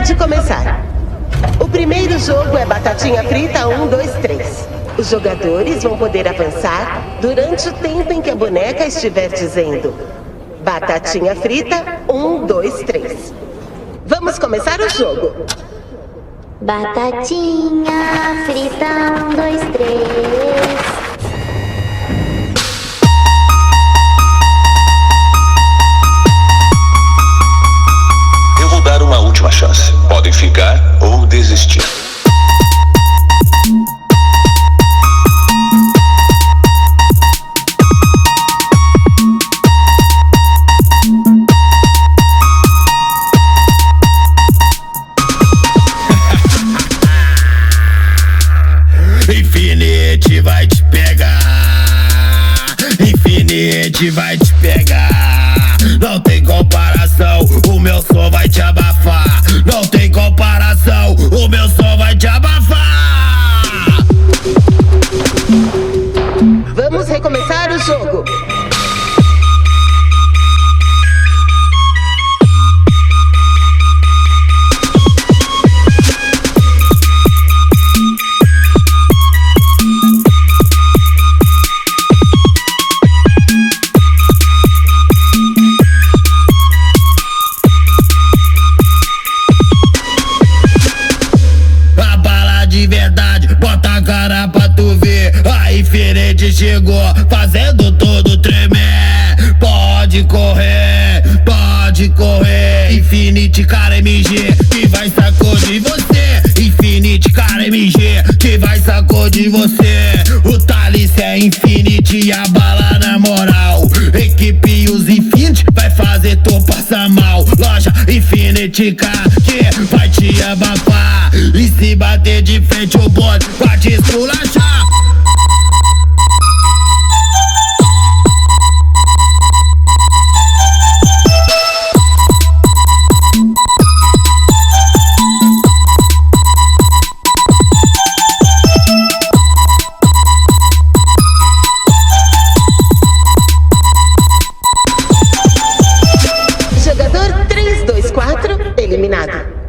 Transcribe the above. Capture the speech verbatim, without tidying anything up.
de começar. O primeiro jogo é Batatinha Frita um, dois, três. Os jogadores vão poder avançar durante o tempo em que a boneca estiver dizendo Batatinha Frita um, dois, três. Vamos começar o jogo. Batatinha frita um, dois, três. Eu vou dar uma última chance. Podem ficar ou desistir. Infinity vai te pegar, Infinity vai te pegar. Não tem comparação, o meu som vai te abafar. Não tem comparação, o meu som vai te abafar. Vamos recomeçar o jogo. De verdade, bota a cara pra tu ver. A Infinity chegou, fazendo tudo tremer. Pode correr, pode correr. Infinity cara M G, que vai sacudir você. Infinity cara M G, que vai sacudir você. O Thales é Infinity e a bala na moral. Equipe e os Infinity vai fazer tu passar mal. Loja Infinity K, que vai te abafar. E se bater de frente o bode pode esculachar. Jogador três, dois, quatro, eliminado.